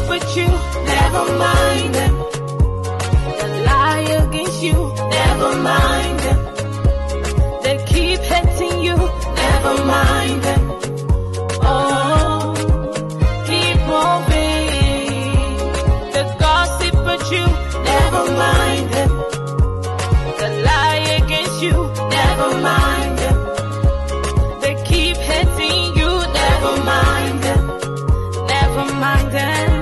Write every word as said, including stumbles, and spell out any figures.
but you, never mind them. The lie against you, never mind them. They keep hating you, never mind them. Oh, keep moving. The gossip but you, never mind them. The lie against you, never mind them. They keep hating you, never mind them. Never mind them.